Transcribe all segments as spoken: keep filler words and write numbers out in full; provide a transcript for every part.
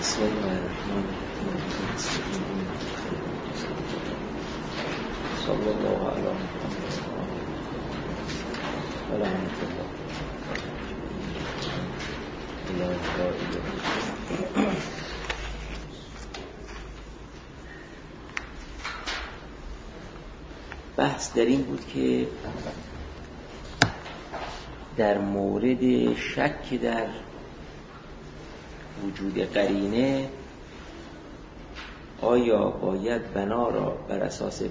بسم الله الرحمن الرحیم. صلی الله علی محمد و علی الله. بحث در این بود که در مورد شک در وجود قرینه آیا باید بنا را بر اساس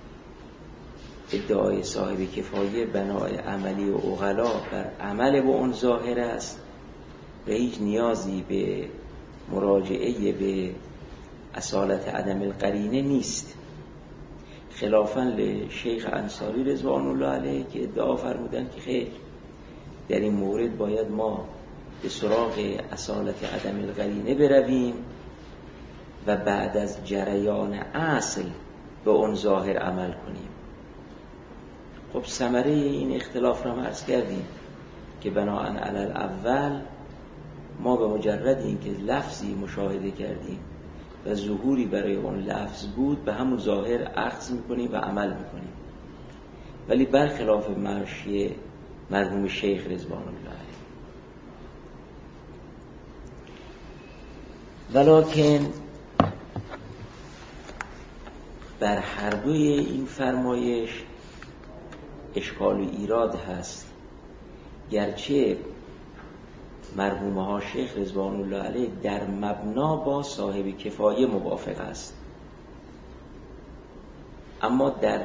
ادعای صاحب کفایه بنای عملی و عقلا بر عمل با اون ظاهر است و هیچ نیازی به مراجعه به اصالت عدم القرینه نیست، خلافاً لشیخ انصاری رضوان الله علیه که ادعا فرمودن که خیر، در این مورد باید ما به سراغ اصالت عدم القرینه برویم و بعد از جریان اصل به اون ظاهر عمل کنیم. خب ثمره این اختلاف را عرض کردیم که بناءً علی الاول ما به مجرد اینکه لفظی مشاهده کردیم و ظهوری برای اون لفظ بود به همون ظاهر اخذ میکنیم و عمل میکنیم، ولی برخلاف مرشی مرحوم شیخ رضوان الله علیه. ولکن بر هر دوی این فرمایش اشکال و ایراد هست، گرچه مرحومه ها شیخ رضوان الله علیه در مبنا با صاحب کفایه موافق است، اما در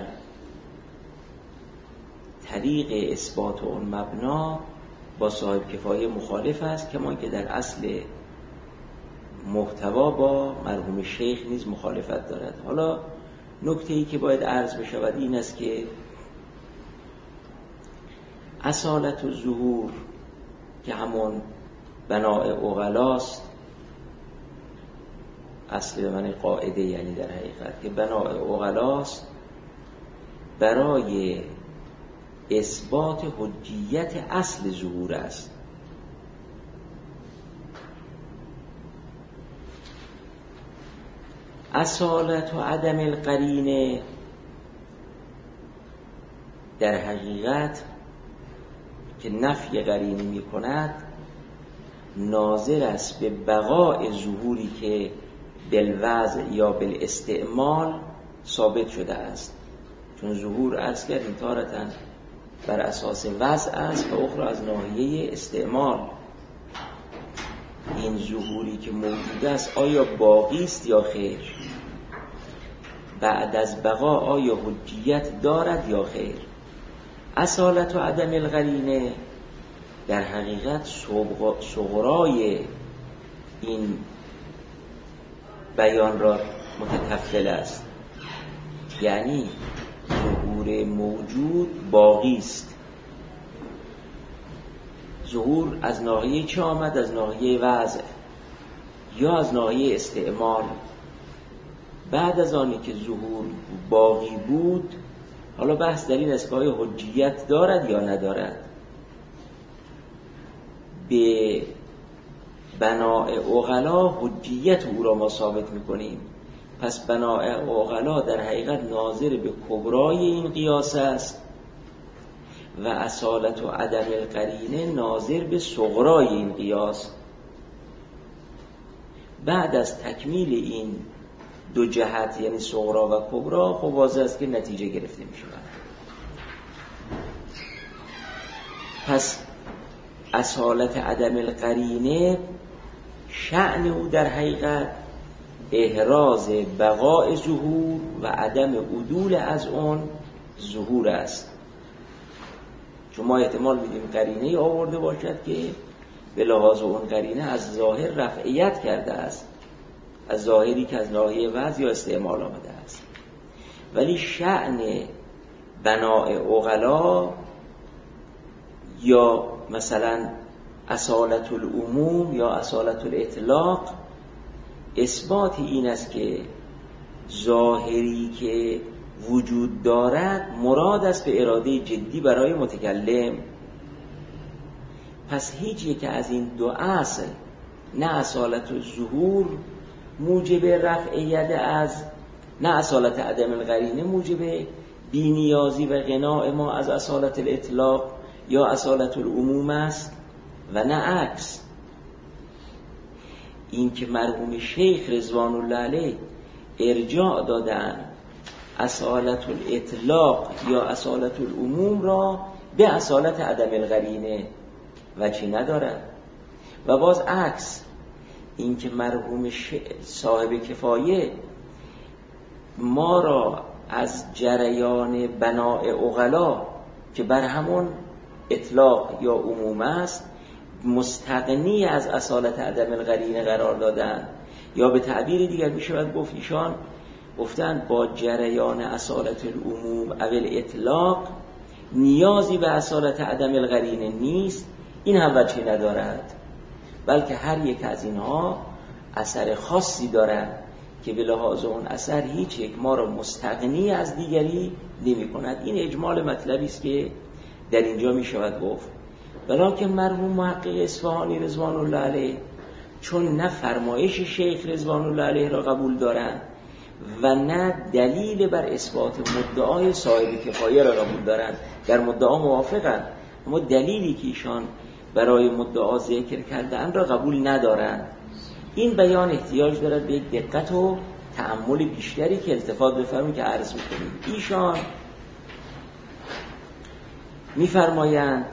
طریق اثبات اون مبنا با صاحب کفایه مخالف است، کما که در اصل محتوا با مرحوم شیخ نیز مخالفت دارد. حالا نکته‌ای که باید عرض بشود این است که اصالت و ظهور که همون بناء عقلاست، اصل من قاعده یعنی در حقیقت که بناء عقلاست، برای اثبات حجیت اصل ظهور است. اصالت و عدم القرینه در حقیقت که نفی قرینه می کند ناظر است به بقاء ظهوری که بالوضع یا بالاستعمال ثابت شده است، چون ظهور عرض کردیم تارتاً بر اساس وضع است و اخرى از ناحیه استعمال. این ظهوری که موجود است آیا باقی است یا خیر؟ بعد از بقا آیا حجیت دارد یا خیر؟ اصالت و عدم القرینه در حقیقت صغرای این بیان را متکفل است، یعنی ظهور موجود باقی است. ظهور از ناحیه چه آمد؟ از ناحیه وضع یا از ناحیه استعمال. بعد از آنی که ظهور باقی بود، حالا بحث در این است که آیا حجیت دارد یا ندارد. به بناء عقلا حجیت او را ما ثابت میکنیم، پس بناء عقلا در حقیقت ناظر به کبرای این قیاس است و اصالت و عدم القرینه ناظر به صغرای این قیاس. بعد از تکمیل این دو جهت یعنی صغرا و کبرا خب واضح است که نتیجه گرفته می شود. پس اصالت عدم القرینه شأن او در حقیقت احراز بقاء ظهور و عدم عدول از اون ظهور است، چون ما احتمال میدیم قرینه آورده باشد که به لحاظ اون قرینه از ظاهر رفعیت کرده است، از ظاهری که از ناحیه وضع یا استعمال آمده است، ولی شأن بناء عقلا یا مثلا اصالت العموم یا اصالت الاطلاق اثبات این است که ظاهری که وجود دارد مراد است به اراده جدی برای متکلم. پس هیچ یک از این دو اصل نه اصالت الظهور موجب رفع ید از، نه اصالت عدم القرینه موجب بینیازی و غناء ما از اصالت الاطلاق یا اصالت العموم است و نه عکس. این که مرحوم شیخ رضوان الله علیه ارجاع دادن اصالت الاطلاق یا اصالت العموم را به اصالت عدم القرینه و چی ندارد. و باز عکس، این که مرحوم صاحب کفایه ما را از جریان بناء عقلا که بر همون اطلاق یا عموم است مستغنی از اصالت عدم القرینه قرار دادن، یا به تعبیر دیگر می شود گفت ایشان گفتن با جریان اصالت العموم او الاطلاق نیازی به اصالت عدم القرینه نیست. این هم وجهی ندارد، بلکه هر یک از اینها اثر خاصی دارند که به لحاظ اون اثر هیچ یک ما را مستغنی از دیگری نمی کند. این اجمال مطلبی است که در اینجا می شود گفت. ولیکن مرحوم محقق اصفهانی رضوان الله علیه چون نه فرمایش شیخ رضوان الله علیه را قبول دارند و نه دلیل بر اثبات مدعای صاحب کفایه را قبول دارند، در مدعا موافقند اما دلیلی که ایشان برای مدعا ذکر کردن را قبول ندارند. این بیان احتیاج دارد به دقت و تأمل بیشتری که التفات بفرمایید که عرض می‌کنیم. ایشان می‌فرمایند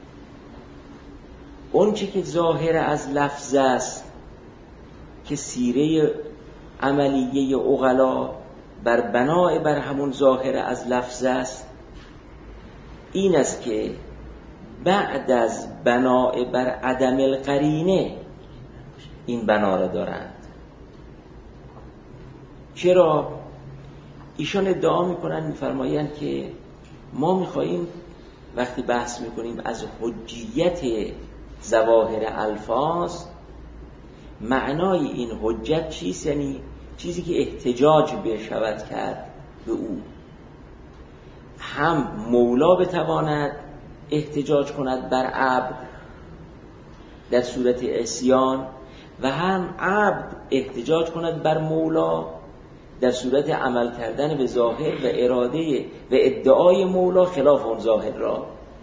اون چه که ظاهر از لفظ است که سیره عملیه عقلا بر بناء بر همون ظاهر از لفظ است، این است که بعد از بناء بر عدم القرینه این بنا را دارند. چرا؟ ایشان ادعا میکنن، میفرمایند که ما میخواییم وقتی بحث میکنیم از حجیت ظواهر الفاظ، معنای این حجت چیست؟ یعنی چیزی که احتجاج بشود کرد به او. هم مولا بتواند احتجاج کند بر عبد در صورت عصیان و هم عبد احتجاج کند بر مولا در صورت عمل کردن به ظاهر و اراده و ادعای مولا خلاف اون ظاهر را.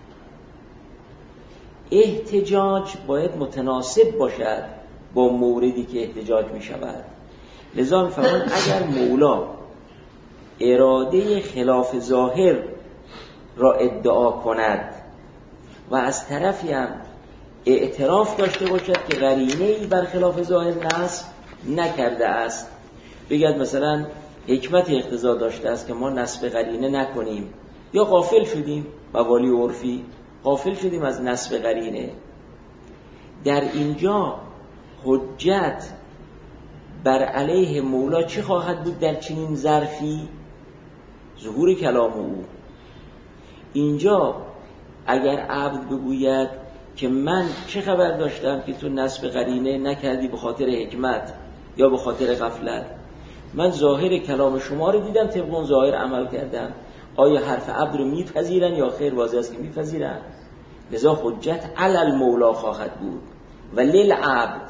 احتجاج باید متناسب باشد با موردی که احتجاج می شود. لذا می فرمان اگر مولا اراده خلاف ظاهر را ادعا کند و از طرفی هم اعتراف داشته باشد که قرینه‌ای بر خلاف ظاهر نصب نکرده است، بگید مثلا حکمت اقتضا داشته است که ما نصب قرینه نکنیم، یا غافل شدیم موالی عرفی غافل شدیم از نصب قرینه، در اینجا حجت بر علیه مولا چه خواهد بود در چنین ظرفی؟ ظهور کلام او. اینجا اگر عبد بگوید که من چه خبر داشتم که تو نصب قرینه نکردی به خاطر حکمت یا به خاطر غفلت، من ظاهر کلام شما رو دیدم طبق اون ظاهر عمل کردم، آیا حرف عبد رو میپذیرن یا خیر؟ واضح است که میپذیرن. لذا حجت علی المولا خواهد بود و للعبد.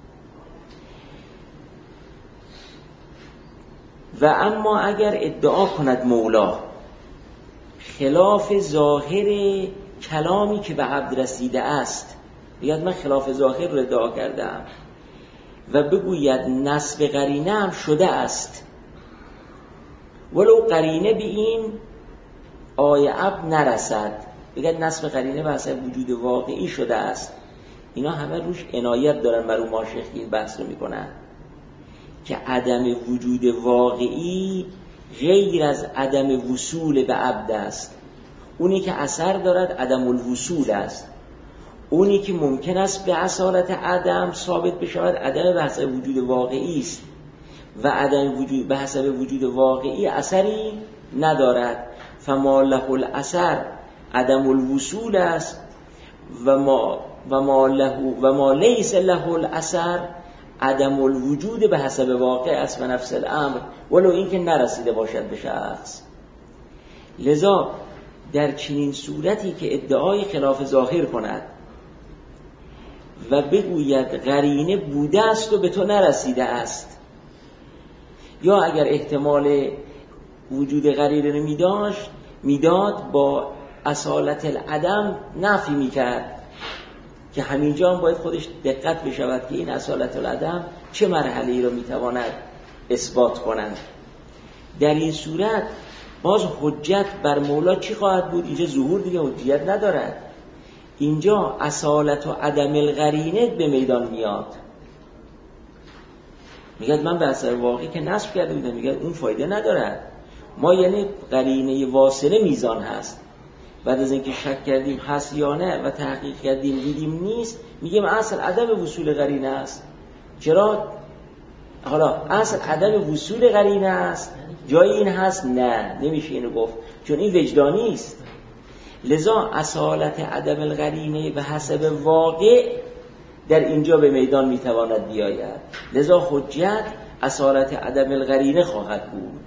و اما اگر ادعا کند مولا خلاف ظاهر کلامی که به عبد رسیده است، بگوید من خلاف ظاهر رو ادعا کردم و بگوید نصب قرینه هم شده است، ولو قرینه به این آیه عبد نرسد، بگوید نصب قرینه به حسب وجود واقعی شده است. اینا همه روش عنایت دارن، مرحوم ماشیخ این بحث رو میکنن که عدم وجود واقعی غیر از عدم وصول به عبد است. اونی که اثر دارد عدم الوصول است، اونی که ممکن است به اصالت عدم ثابت بشود عدم به حسب وجود واقعی است و عدم وجود به حسب وجود واقعی اثری ندارد. فما له الاثر عدم الوصول است و ما و ما له و ما لیس له الاثر عدم الوجود به حسب واقع است و نفس الامر، ولو این که نرسیده باشد به شخص. لذا در چنین صورتی که ادعای خلاف ظاهر کند و بگوید قرینه بوده است و به تو نرسیده است، یا اگر احتمال وجود قرینه رو میداشت میداد با اصالت العدم نفی میکرد که همینجا هم باید خودش دقت بشود که این اصالت العدم چه مرحله‌ای رو میتواند اثبات کند. در این صورت باز حجت بر مولا چی خواهد بود؟ اینجا ظهور دیگه حجیت ندارد، اینجا اصالت و عدم القرینه به میدان میاد. میگه من به اثر واقعی که نصب کرده بودم، میگه اون فایده ندارد. ما یعنی قرینه واصله میزان هست، بعد از اینکه شک کردیم هست یا نه و تحقیق کردیم دیدیم نیست، میگیم اصل عدم وصول قرینه است. چرا؟ حالا اصل عدم وصول قرینه است، جای این هست؟ نه، نمیشه اینو گفت، چون این وجدانی است. لذا اصالت عدم القرینه به حسب واقع در اینجا به میدان میتواند بیاید. لذا حجت اصالت عدم القرینه خواهد بود،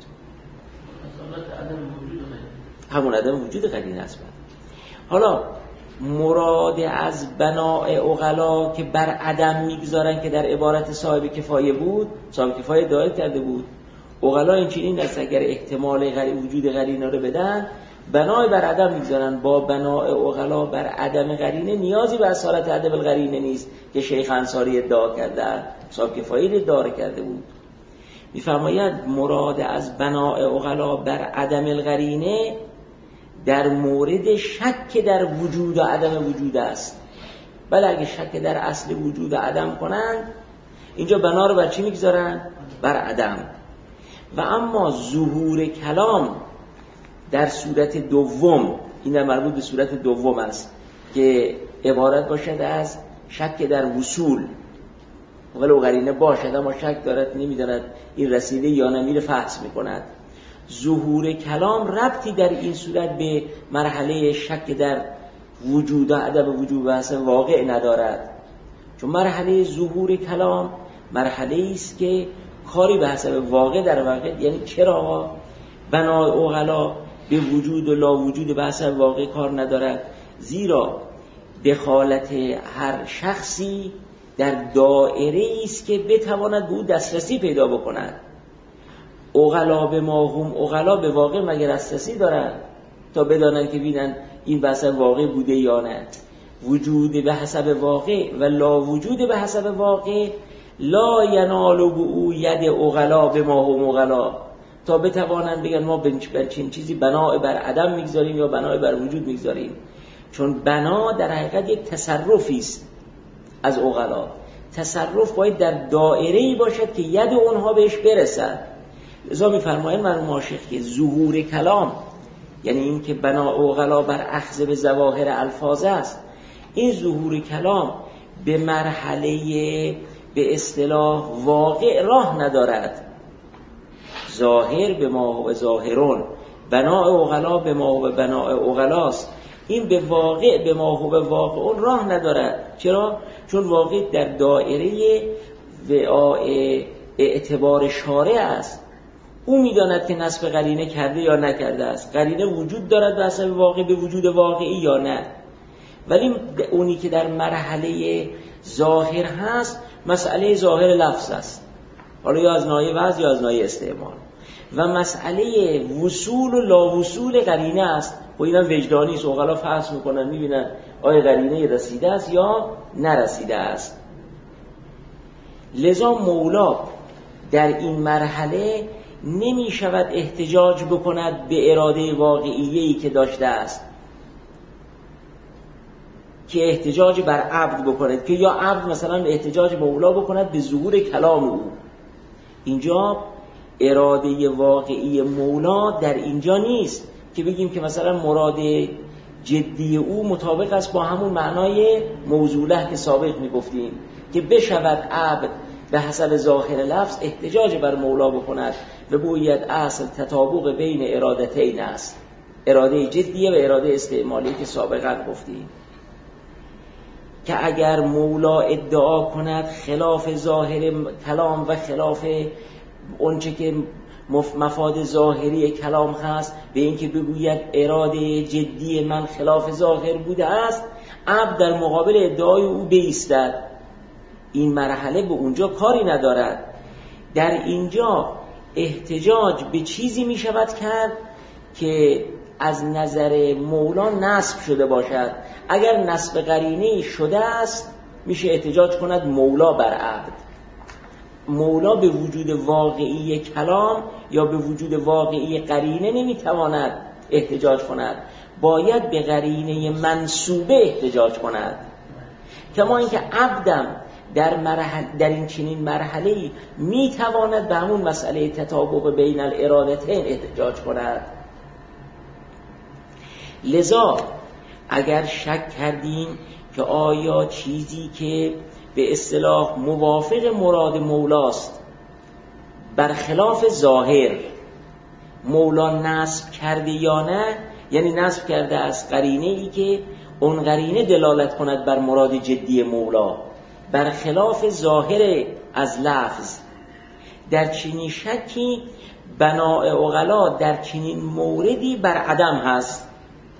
اصالت عدم وجود قرینه، همون عدم وجود قرینه است. حالا مراد از بناء عقلا که بر عدم میگذارن که در عبارت صاحب کفایه بود، صاحب کفایه دائر کرده بود، عقلا این چنین است اگر احتمال غیر وجود قرینه رو بدن بنای بر عدم میگذارن. با بناء عقلا بر عدم قرینه نیازی به اصالت عدم القرینه نیست که شیخ انصاری ادعا کرده، صاحب کفایه ادعا کرده بود. میفرماید مراد از بناء عقلا بر عدم القرینه در مورد شک در وجود و عدم وجود است. بله اگه شک در اصل وجود و عدم کنند اینجا بنا رو بر چی میگذارن؟ بر عدم. و اما ظهور کلام در صورت دوم، این در مربوط به صورت دوم است که عبارت باشد از شک در وصول، ولو قرینه باشد اما شک دارد نمیداند این رسیده یا نمیره فحص میکند. ظهور کلام ربطی در این صورت به مرحله شک در وجود و عدم وجود و اصلا واقع ندارد، چون مرحله ظهور کلام مرحله است که کاری به حسب واقع در واقع، یعنی چرا بنای عقلا به وجود و لا وجود به حسب واقع کار ندارد، زیرا دخالت هر شخصی در دائره است که بتواند به او دسترسی پیدا بکند. عقلا به ما هم عقلا به واقع مگر دسترسی دارند تا بدانند که بینن این به حسب واقع بوده یا نه؟ وجود به حسب واقع و لا وجود به حسب واقع لا ینال به او ید عقلا به ما هم عقلا، تا بتوانند بگن ما بر چین چیزی بنا بر عدم میگذاریم یا بنا بر وجود میگذاریم، چون بنا در حقیقت یک تصرفی است از عقلا. تصرف باید در دائره‌ای باشد که ید اونها بهش برسد. لذا می‌فرمایند مرحوم عاشق که ظهور کلام یعنی این که بنا عقلا بر اخذ به ظواهر الفاظ است، این ظهور کلام به مرحله به اصطلاح واقع راه ندارد. ظاهر به ما هو ظاهرون، بنا عقلا به ما هو بنا عقلاست، این به واقع به ما هو واقعون راه ندارد. چرا؟ چون واقع در دائره وعاء اعتبار شارع است، او میداند که نسب قرینه کرده یا نکرده است، قرینه وجود دارد به حسب واقع به وجود واقعی یا نه. ولی اونی که در مرحله ظاهر هست مسئله ظاهر لفظ است، حالا یا از ناحیه وضع یا از ناحیه استعمال، و مسئله وصول و لا وصول قرینه است. و اینا وجدانی است، عقلا فحص میکنن میبینن آیا قرینه رسیده است یا نرسیده است. لذا مولا در این مرحله نمی شود احتجاج بکند به اراده واقعیه‌ای که داشته است، که احتجاج بر عبد بکند، که یا عبد مثلا احتجاج مولا بکند به ظهور کلام او. اینجا اراده واقعی مولا در اینجا نیست که بگیم که مثلا مراد جدی او مطابق است با همون معنای موزوله که سابق میگفتیم که بشود عبد به حسب ظاهر لفظ احتجاج بر مولا بکند و باید اصل تطابق بین ارادتین است، اراده جدیه و اراده استعمالی که سابقا گفتیم، که اگر مولا ادعا کند خلاف ظاهر کلام و خلاف اونچه که مفاد ظاهری کلام هست، به اینکه بگوید اراده جدی من خلاف ظاهر بوده است، عبد در مقابل ادعای او بایستد. این مرحله به اونجا کاری ندارد. در اینجا احتجاج به چیزی می شود کرد که از نظر مولا نصب شده باشد. اگر نصب قرینه شده است میشه احتجاج کند مولا بر عبد. مولا به وجود واقعی کلام یا به وجود واقعی قرینه نمیتواند احتجاج کند، باید به قرینه منسوبه احتجاج کند. کما اینکه عبدم در مرحله در این چنین مرحله‌ای میتواند به همون مسئله تطابق بین الارادتین احتجاج کند. لذا اگر شک کردیم که آیا چیزی که به اصطلاح موافق مراد مولاست برخلاف ظاهر مولا نصب کرده یا نه، یعنی نصب کرده از قرینه ای که اون قرینه دلالت کند بر مراد جدی مولا برخلاف ظاهر از لفظ، در چنین شکی بناء عقلا در چنین موردی بر عدم هست.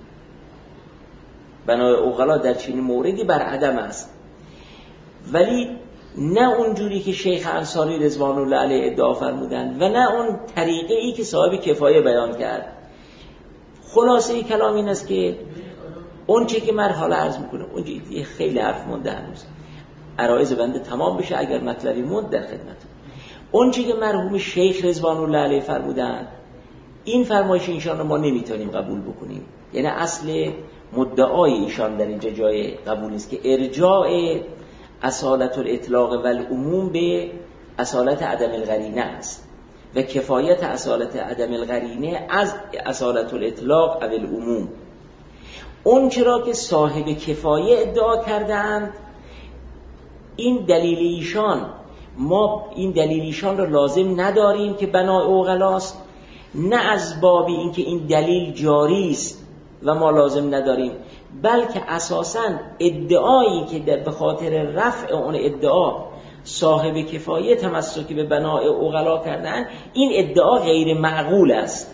بناء عقلا در چنین موردی بر عدم است، ولی نه اونجوری که شیخ انصاری رضوان الله علیه ادعا فرمودند و نه اون طریقه ای که صاحب کفایه بیان کرد. خلاصه کلام این است که اون چه که مرحله عرض میکنه اونجا خیلی حرف مونده هنوز، عرایض بنده تمام بشه اگر مطلبی موند در خدمت. اون چه که مرحوم شیخ رضوان الله علیه فرمودند این فرمایش ایشان رو ما نمیتونیم قبول بکنیم، یعنی اصل مدعای ایشان در اینجا جای قبول نیست که ارجاع اصالت الاطلاق و العموم به اصالت عدم القرینه است و کفایت اصالت عدم القرینه از اصالت الاطلاق و العموم. اون چرا که صاحب کفایه ادعا کردند این دلیل ایشان، ما این دلیل ایشان رو لازم نداریم که بنای عقلاست، نه از باب اینکه این دلیل جاری است و ما لازم نداریم، بلکه اساساً ادعایی که در به خاطر رفع اون ادعا صاحب کفایه تمسکی به بنای عقلا کردن، این ادعا غیر معقول است.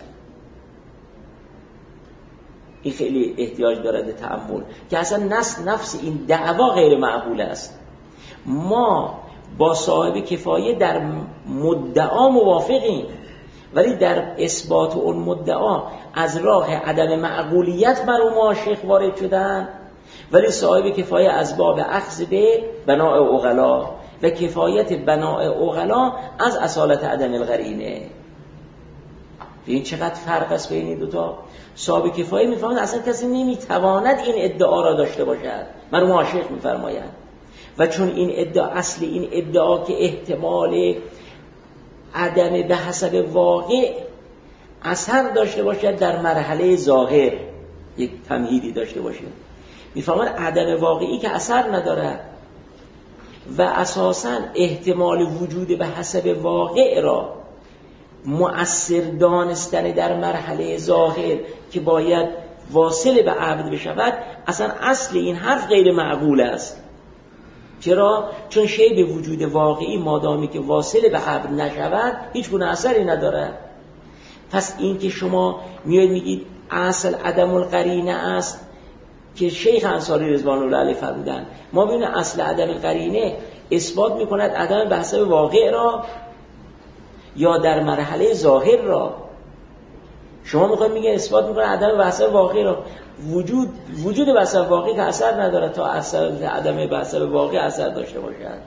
این خیلی احتیاج دارد تأمل که اصلا نفس نفس این دعوا غیر معقول است. ما با صاحب کفایه در مدعا موافقیم، ولی در اثبات اون مدعا از راه عدم معقولیت بر ما شیخ وارد شدن، ولی صاحب کفایه از باب اخذ به بناء عقلا و کفایت بناء عقلا از اصالت عدم القرینه. این چقدر فرق است بین این دوتا. صاحب کفایه میفهمند اصلا کسی نمیتواند این ادعا را داشته باشد، مرحوم شیخ میفرمایند، و چون این ادعا اصل این ادعا که احتمال عدم به حسب واقع اثر داشته باشد در مرحله ظاهر، یک تمهیدی داشته باشید، میفهمند عدم واقعی که اثر ندارد و اساساً احتمال وجود به حسب واقع را مؤثر دانستن در مرحله ظاهر که باید واصل به عبد بشود، اصلا اصل این حرف غیر معقول است. چرا؟ چون شی به وجود واقعی مادامی که واصل به عبد نشود هیچ گونه اثری ندارد. پس این که شما میاد میگید اصل عدم القرینه است که شیخ انصاری رضوان الله علیه فرمودند، ما ببینیم اصل عدم القرینه اثبات میکند عدم به حسب واقع را یا در مرحله ظاهر را. شما میخواید میگه اثبات میکنه عدم به حسب واقع را، وجود وجود به حسب واقع که اثر نداره تا اثر عدم به حسب واقع اثر داشته باشد.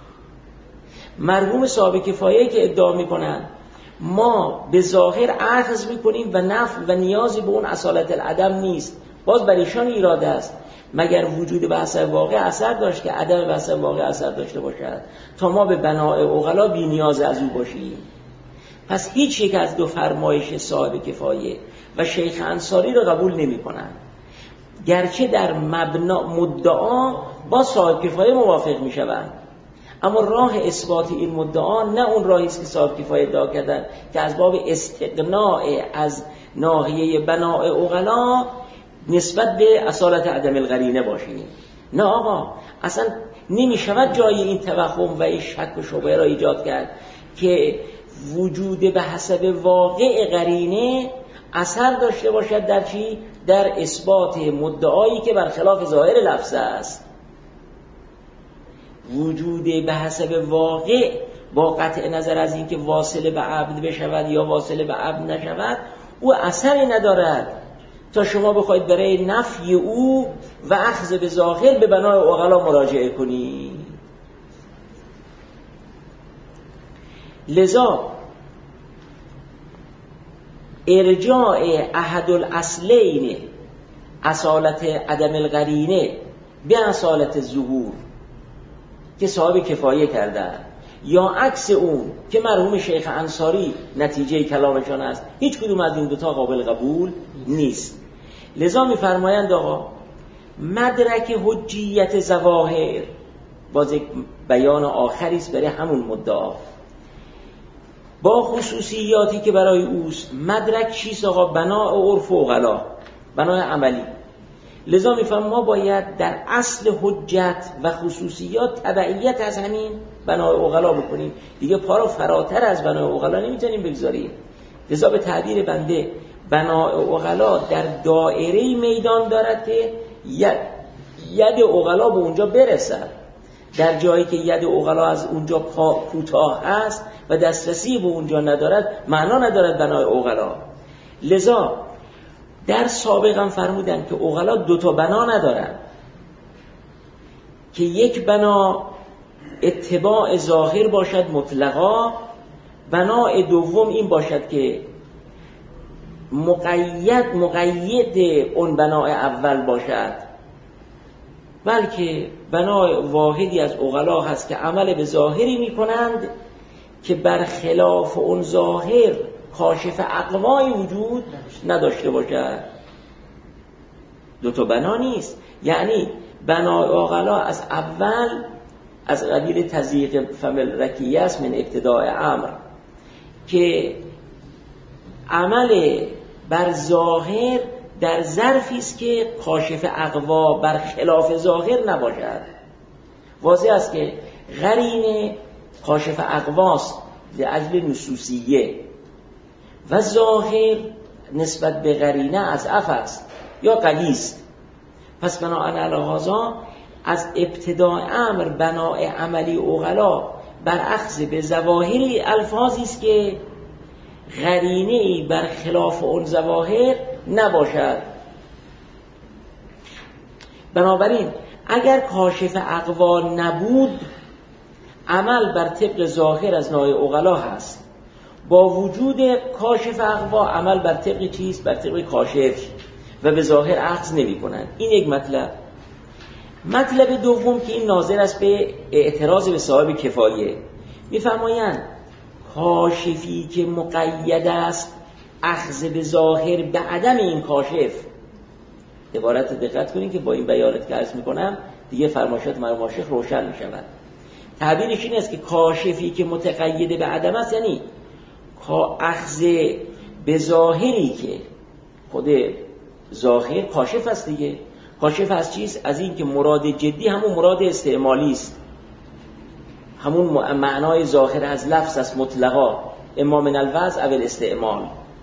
مرحوم صاحب کفایه که ادعا میکنن ما به ظاهر اخذ میکنیم و نفع و نیازی به اون اصالت العدم نیست، باز بر ایشان ایراده است مگر وجود به حسب واقع اثر داشت که عدم به حسب واقع اثر داشته باشد تا ما به بناء عقلا بی نیاز از او باشیم. پس هیچ یک از دو فرمایش صاحب کفایه و شیخ انصاری را قبول نمی کنند، گرچه در مبنا مدعا با صاحب کفایه موافق می شوند، اما راه اثبات این مدعا نه اون راهی است که صاحب کفایه ادعا کردن که از باب استغناء از ناحیه بناء عقلا نسبت به اصالت عدم القرینه باشیم. نه آقا، اصلا نمی شود جای این توهم و این شک و شبهه را ایجاد کرد که وجود به حسب واقع قرینه اثر داشته باشد در چی؟ در اثبات مدعایی که برخلاف ظاهر لفظ است. وجود به حسب واقع با قطع نظر از اینکه واصل به عبد بشود یا واصل به عبد نشود او اثری ندارد تا شما بخواید برای نفی او و اخذ به ظاهر به بنای عقلا مراجعه کنید. لذا ارجاع احد الاصلین اصالت عدم القرینه به اصالت ظهور که صاحب کفایه کرده یا عکس اون که مرحوم شیخ انصاری نتیجه کلامشان است، هیچ کدوم از این دوتا قابل قبول نیست. لذا می‌فرمایند آقا مدرک حجیت ظواهر باز یک بیان آخری است برای همون مدعا با خصوصیاتی که برای اوست. مدرک چیست آقا؟ بناء عرف و عقلا، بنای عملی. لذا میفهم ما باید در اصل حجت و خصوصیات تبعیت از همین بنای عقلا بکنیم، دیگه پا رو فراتر از بنای عقلا نمیتونیم بگذاریم. لذا به تعبیر بنده بنای عقلا در دایره میدان دارد که ید عقلا به اونجا برسد. در جایی که ید عقلا از اونجا کوتاه است و دسترسی به اونجا ندارد معنا ندارد بنای عقلا. لذا در سابق هم فرمودن که عقلا دو تا بنا ندارن که یک بنا اتباع ظاهر باشد مطلقا، بنای دوم این باشد که مقید مقید اون بنای اول باشد، بلکه بنای واحدی از عقلا هست که عمل به ظاهری می کنند که برخلاف اون ظاهر کاشف اقوای وجود نداشته باشد. دو تا بنا نیست، یعنی بنای عقلا از اول از قبیل تضییق فمل رکیه است من ابتداء امر که عمل بر ظاهر در ظرفی است که کاشف اقوا بر خلاف ظاهر نباشد. واضح است که قرینه کاشف اقواست لاجل نصوصیه و ظاهر نسبت به قرینه از اف است یا قوی است. پس بناء علی هذا از ابتداء امر بناء عملی عقلا بر اخذ به ظواهری الفاظی است که قرینه‌ای بر خلاف اون ظواهر نباشد. بنابراین اگر کاشف اقوا نبود عمل بر طبق ظاهر از نوع عقلا هست، با وجود کاشف اقوا عمل بر طبق چیست؟ بر طبق کاشف و به ظاهر اخذ نمی کنند. این یک مطلب. مطلب دوم که این ناظر است به اعتراض به صاحب کفایه، می‌فرمایند کاشفی که مقید است اخذ به ظاهر به عدم این کاشف. عبارت دقت کنید که با این بیانات که عرض می‌کنم دیگه فرمایشات مرحوم شیخ روشن می‌شود. تعبیرش این است که کاشفی که متقید به عدم است، یعنی اخذ به ظاهری که خود ظاهر کاشف است دیگه. کاشف از چیست؟ از این که مراد جدی همون مراد استعمالی است، همون معنای ظاهر از لفظ است مطلقا، اما من الوضع او الاستعمال.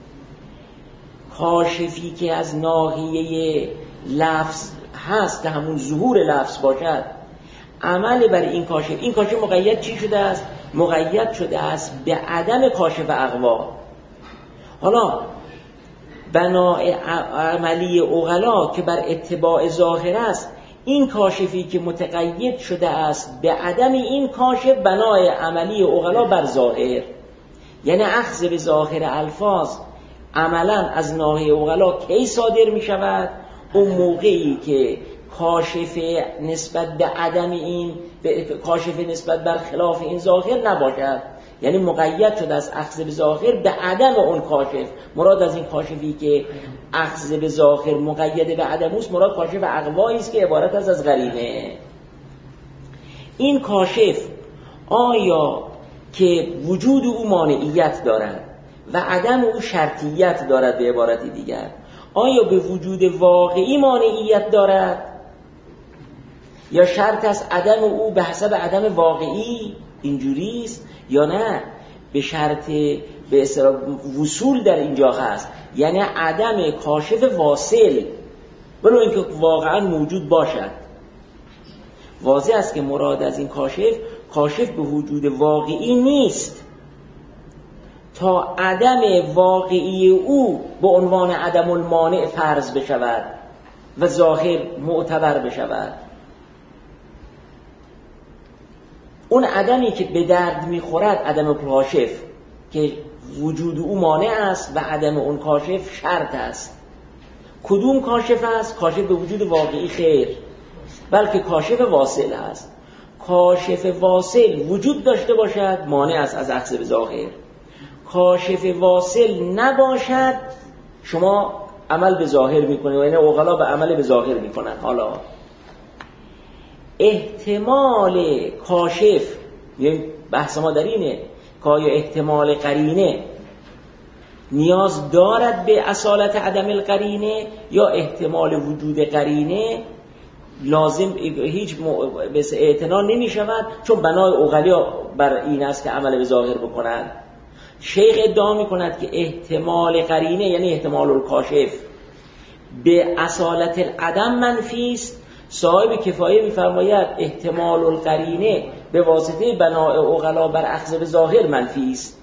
کاشفی که از ناحیه لفظ هست که همون ظهور لفظ باشد، عمل بر این کاشف، این کاشف مقید چی شده است؟ مقید شده است به عدم کاشف اقوا. حالا بنای عملی عقلا که بر اتباع ظاهر است، این کاشفی که متقید شده است به عدم این کاشف بنای عملی عقلا بر ظاهر، یعنی اخذ به ظاهر الفاظ عملا از ناحیه عقلا کی صادر می شود؟ اون موقعی که کاشف نسبت به عدم این کاشف نسبت بر خلاف این ظاهر نباشد، یعنی مقید شده از اخذ به ظاهر به عدم اون کاشف. مراد از این کاشفی که اخذ به ظاهر مقید به عدم است، مراد کاشف اقوایی است که عبارت است از قرینه. این کاشف آیا که وجود او مانعیت دارد و عدم او شرطیت دارد، به عبارت دیگر آیا به وجود واقعی مانعیت دارد یا شرط است عدم او به حسب عدم واقعی اینجوری است، یا نه به شرط به اصطلاح وصول در اینجا هست، یعنی عدم کاشف واصل، ولو اینکه واقعا موجود باشد. واضح است که مراد از این کاشف کاشف به وجود واقعی نیست تا عدم واقعی او به عنوان عدم المانع فرض بشود و ظاهر معتبر بشود. اون عدمی که به درد میخورد عدم کاشف که وجود او مانع است و عدم اون کاشف شرط است. کدوم کاشف است؟ کاشف به وجود واقعی خیر، بلکه کاشف واصل است. کاشف واصل وجود داشته باشد مانع است از اخذ به ظاهر. کاشف واصل نباشد شما عمل به ظاهر میکنه و یعنی عقلا به عمل به ظاهر میکنن. حالا احتمال کاشف، یعنی بحث ما در اینه که آیا احتمال قرینه نیاز دارد به اصالت عدم القرینه یا احتمال وجود قرینه لازم هیچ اعتنا نمی شود، چون بنای عقلا بر این است که عمل به ظاهر بکنند. شیخ ادعا می کند که احتمال قرینه یعنی احتمال الکاشف به اصالت العدم منفی است. صاحب کفایه می فرماید احتمال القرینه به واسطه بنای عقلا بر اخذ به ظاهر منفی است.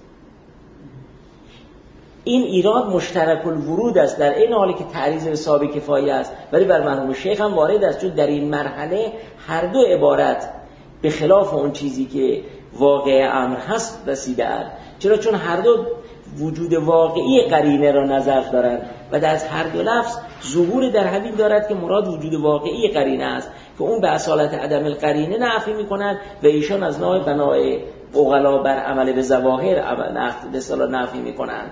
این ایراد مشترک الورود است در این حالی که تعریض به صاحب کفایه است، ولی بر مرحوم شیخ هم وارد است، چون در این مرحله هر دو عبارت به خلاف اون چیزی که واقع امر هست رسیده‌اند. چرا؟ چون هر دو وجود واقعی قرینه را نظر دارند و در هر دو لفظ ظهور در همین دارد که مراد وجود واقعی قرینه است که اون به اصالت عدم القرینه نفی می‌کند و ایشان از نوع بنای عقلا بر عمل به ظواهر به اصطلاح نفی می‌کنند.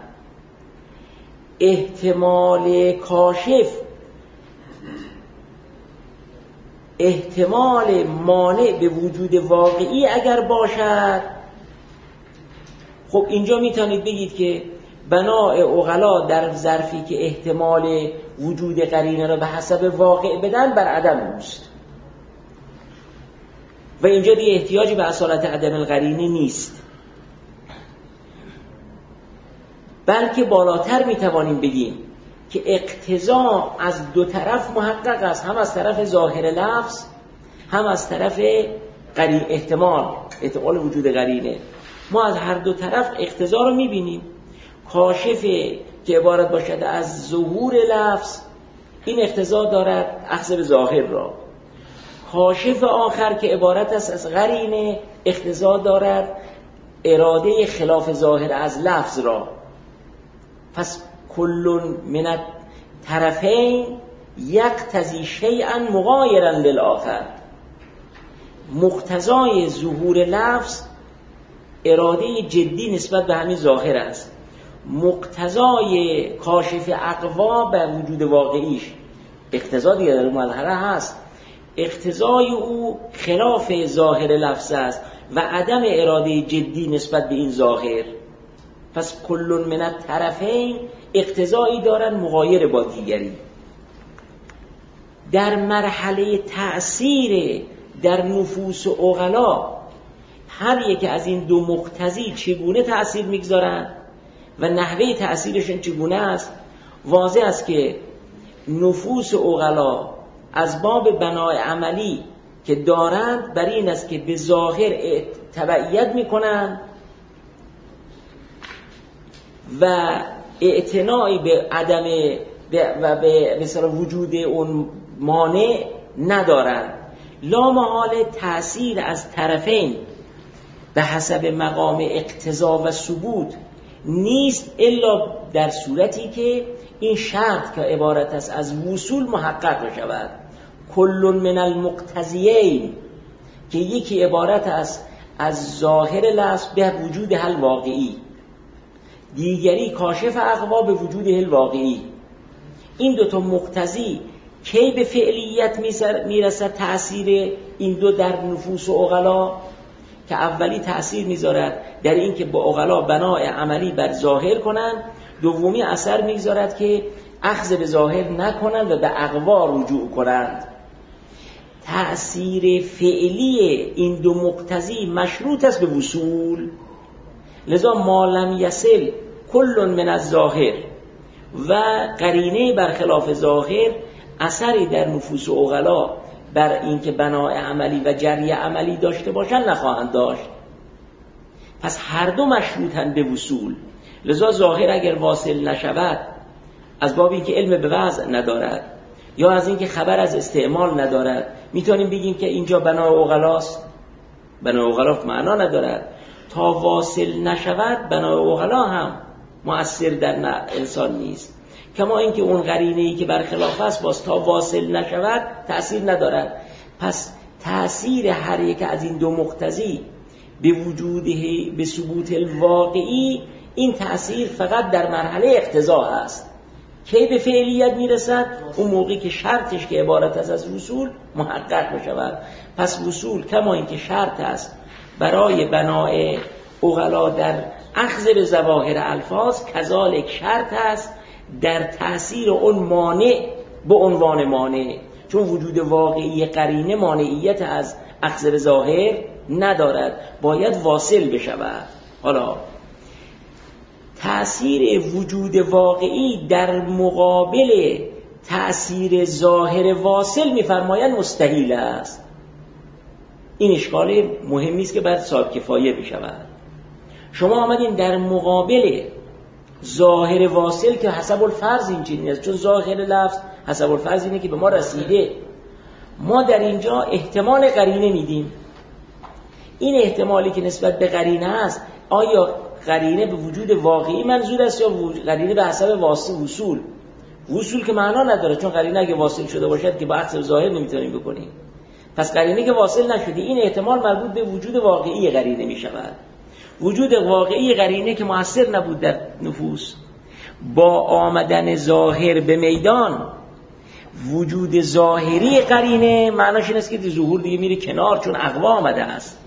احتمال کاشف احتمال مانع به وجود واقعی اگر باشد، خب اینجا میتونید بگید که بنای عقلا در ظرفی که احتمال وجود قرینه را به حسب واقع بدن بر عدم اوست و اینجا دیگه احتیاجی به اصالت عدم القرینه نیست، بلکه بالاتر میتوانیم بگیم که اقتضا از دو طرف محقق است، هم از طرف ظاهر لفظ هم از طرف قرین احتمال احتمال وجود قرینه. ما از هر دو طرف اقتضا رو میبینیم. کاشف که عبارت باشد از ظهور لفظ این اقتضا دارد اخذ به ظاهر را. کاشف آخر که عبارت است از قرینه اقتضا دارد اراده خلاف ظاهر از لفظ را. پس کل من طرفین یقتضی شیئا مغایرا للآخر. مقتضای ظهور لفظ اراده جدی نسبت به همین ظاهر است. مقتضای کاشف اقوا به وجود واقعیش اقتضا دیگه در مرحله هست، اقتضای او خلاف ظاهر لفظ است و عدم اراده جدی نسبت به این ظاهر. پس کل من الطرفین اقتضایی دارن مغایر با دیگری. در مرحله تأثیر در نفوس عقلا هر یک از این دو مقتضی چگونه تأثیر میگذارن و نحوه تأثیرشون چگونه است، واضح است که نفوس عقلا از باب بنای عملی که دارند بر این است که به ظاهر تبعیت میکنند و اعتنایی به عدم و به مثلا وجود اون مانع ندارند. لا محال تأثیر از طرفین به حسب مقام اقتضا و ثبوت نیست الا در صورتی که این شرط که عبارت است از وصول محقق شود. کل من المقتضیین که یکی عبارت است از ظاهر لفظ به وجود حل واقعی، دیگری کاشف اقوا به وجود حل واقعی. این دوتا مقتضی کی به فعلیت میرسد تأثیر این دو در نفوس و عقلا؟ که اولی تأثیر میذارد در این که با عقلا بنای عملی بر ظاهر کنند، دومی اثر میگذارد که اخذ به ظاهر نکنند و به اقوا رجوع کنند. تأثیر فعلی این دو مقتضی مشروط است به وصول، لذا ما لم یصل کل من الظاهر و قرینه برخلاف ظاهر اثری در نفوس عقلا بر اینکه بنای عملی و جری عملی داشته باشند نخواهند داشت. پس هر دو مشروطن به وصول. لذا ظاهر اگر واصل نشود از باب اینکه علم به وضع ندارد یا از اینکه خبر از استعمال ندارد، میتونیم بگیم که اینجا بنای عقلاست. بنای عقلا معنا ندارد. تا واصل نشود بنای عقلا هم مؤثر در انسان نیست. کما اینکه اون قرینه‌ای که برخلاف است باز تا واصل نشود تأثیر ندارد. پس تأثیر هر یک از این دو مقتضی به وجوده به ثبوت الواقعی، این تأثیر فقط در مرحله اقتضا است. کی به فعلیت میرسد؟ اون موقعی که شرطش که عبارت است از وصول محقق بشود. پس وصول کما اینکه شرط است برای بنای عقلا در اخذ به ظواهر الفاظ، کذالک شرط است در تأثیر اون مانع به عنوان مانع، چون وجود واقعی قرینه مانعیت از اخذ به ظاهر ندارد، باید واصل بشود. حالا تأثیر وجود واقعی در مقابل تأثیر ظاهر واصل می‌فرمایند مستحیل است. این اشکال مهمی است که باید صاحب کفایه بشود. شما آمدین در مقابل ظاهر واصل که حسب الفرض این چیزی است، چون ظاهر لفظ حسب الفرض اینه که به ما رسیده، ما در اینجا احتمال قرینه میدیم. این احتمالی که نسبت به قرینه است، آیا قرینه به وجود واقعی منظور است یا قرینه به حسب واسطه وصول؟ وصول که معنا نداره، چون قرینه اگه واصل شده باشد که با حسب ظاهر نمیتونیم بکنیم. پس قرینه که واصل نشده، این احتمال مربوط به وجود واقعی قرینه میشود. وجود واقعی قرینه که مؤثر نبود در نفوس، با آمدن ظاهر به میدان، وجود ظاهری قرینه معناش این است که ظهور دیگه میره کنار، چون اقوا آمده است.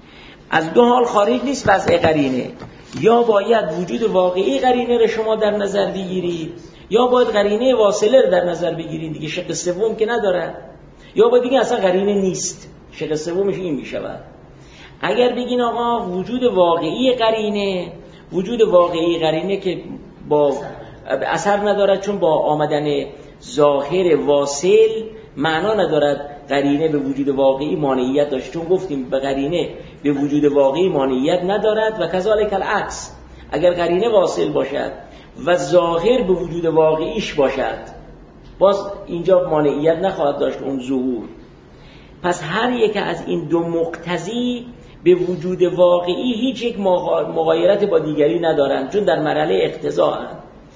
از دو حال خارج نیست وضع قرینه، یا باید وجود واقعی قرینه رو شما در نظر بگیرید، یا باید قرینه واصله رو در نظر بگیرید. دیگه شق سوم که نداره، یا باید دیگه اصلا قرینه نیست. شق سومش این میشود. اگر بگین آقا وجود واقعی قرینه، وجود واقعی قرینه که با اثر ندارد، چون با آمدن ظاهر واصل معنا ندارد قرینه به وجود واقعی مانعیت داشت، چون گفتیم به قرینه به وجود واقعی مانعیت ندارد. و کذالک العکس، اگر قرینه واصل باشد و ظاهر به وجود واقعیش باشد، باز اینجا مانعیت نخواهد داشت اون ظهور. پس هر یک از این دو مقتضی به وجود واقعی هیچ یک مغایرت با دیگری ندارند، چون در مرحله اقتضا هستند.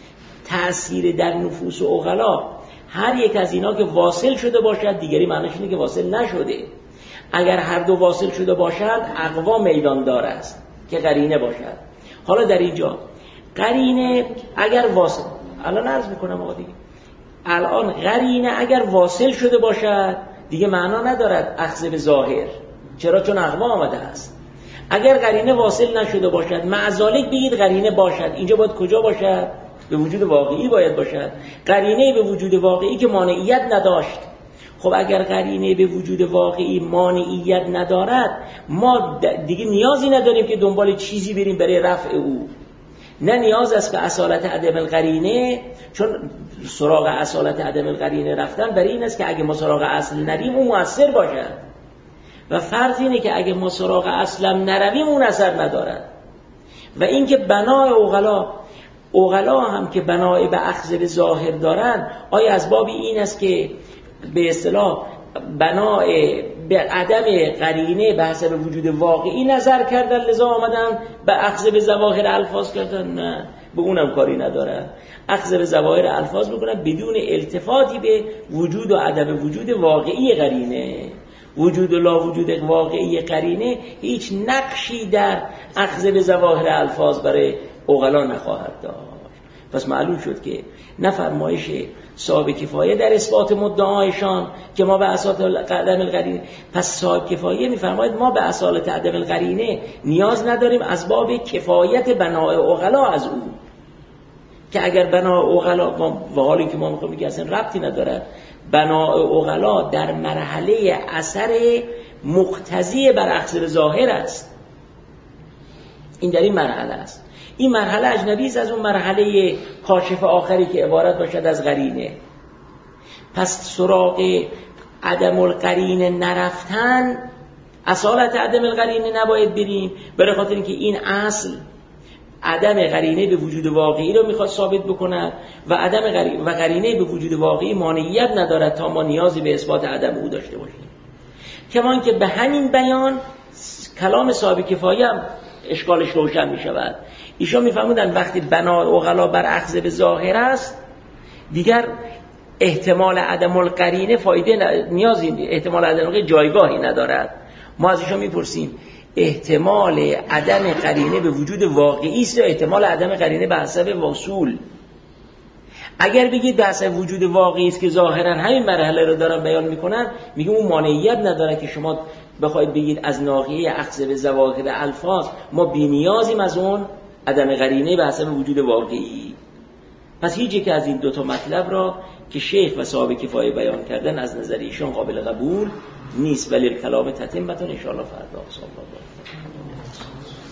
تأثیر در نفوس و عقلا هر یک از اینا که واصل شده باشد، دیگری معنیش اینه که واصل نشده. اگر هر دو واصل شده باشد، اقوا میدان دار است که قرینه باشد. حالا در اینجا قرینه اگر واصل، الان عرض میکنم آقا دیگه، الان قرینه اگر واصل شده باشد دیگه معنا ندارد اخذ به ظاهر. چرا؟ چون اقوا آمده است. اگر قرینه واصل نشده باشد، معذالک بگید قرینه باشد، اینجا باید کجا باشد؟ به وجود واقعی باید باشد. قرینه به وجود واقعی که مانعیت نداشت. خب اگر قرینه به وجود واقعی مانعیت ندارد، ما دیگه نیازی نداریم که دنبال چیزی بریم برای رفع او. نه نیاز است به اصالت عدم القرینه، چون سراغ اصالت عدم القرینه رفتن برای این است که اگه ما سراغ اصل نریم اون مؤثر باشد، و فرض اینه که اگه ما سراغ اصلم نرویم اون اثر ندارد. و اینکه بنای عقلا عقلا هم که بنای به اخذ به ظاهر دارند، آیا از باب این است که به اصطلاح بنای به عدم قرینه به حسب وجود واقعی نظر کردن لذا آمدن به اخذ به ظواهر الفاظ کردن؟ نه، به اونم کاری ندارن. اخذ به ظواهر الفاظ میکنن بدون التفاتی به وجود و عدم وجود واقعی قرینه. وجود و لا وجود واقعی قرینه هیچ نقشی در اخذ به ظواهر الفاظ برای عقلا نخواهد داشت. پس معلوم شد که نه فرمایش صاحب کفایه در اثبات مدعایشان که ما به اصالت عدم القرینه، پس صاحب کفایه میفرماید ما به اصالت عدم القرینه نیاز نداریم از باب کفایت بنای عقلا از او، که اگر بنای عقلا و حالی که ما میخوام بگیم اصلا ربطی نداره، بنای عقلا در مرحله اثر مقتضی بر اخذ ظاهر است. این در این مرحله است. این مرحله اجنبی است از اون مرحله کاشف آخری که عبارت باشد از قرینه. پس سراغ عدم القرینه نرفتن، اصالت عدم القرینه نباید بریم، برای خاطر اینکه این اصل عدم قرینه به وجود واقعی رو میخواد ثابت بکند و عدم قرینه و قرینه به وجود واقعی مانعیت ندارد تا ما نیازی به اثبات عدم او داشته باشیم. کمان که به همین بیان کلام صاحب کفایه هم اشکالش روشن میشود. ایشان میفهمودن وقتی بنا عقلا بر اخذ به ظاهر است، دیگر احتمال عدم القرینه فایده نیازی احتمال عدم القرینه جایگاهی ندارد. ما از ایشان میپرسیم احتمال عدم قرینه به وجود واقعی است یا احتمال عدم قرینه به حسب وصول؟ اگر بگید به حسب وجود واقعی است که ظاهرا همین مرحله رو دارن بیان میکنن، میگم اون مانعیت نداره که شما بخواید بگید از ناحیه اخذ به ظواهر الفاظ ما بی‌نیازیم از اون عدم قرینه به حسب وجود واقعی. پس هیچ یک از این دو تا مطلب را که شیخ و صاحب کفایه بیان کردن از نظر ایشون قابل قبول نیست، ولی کلام تتمتون ان شاء الله فردا صلی الله علیه و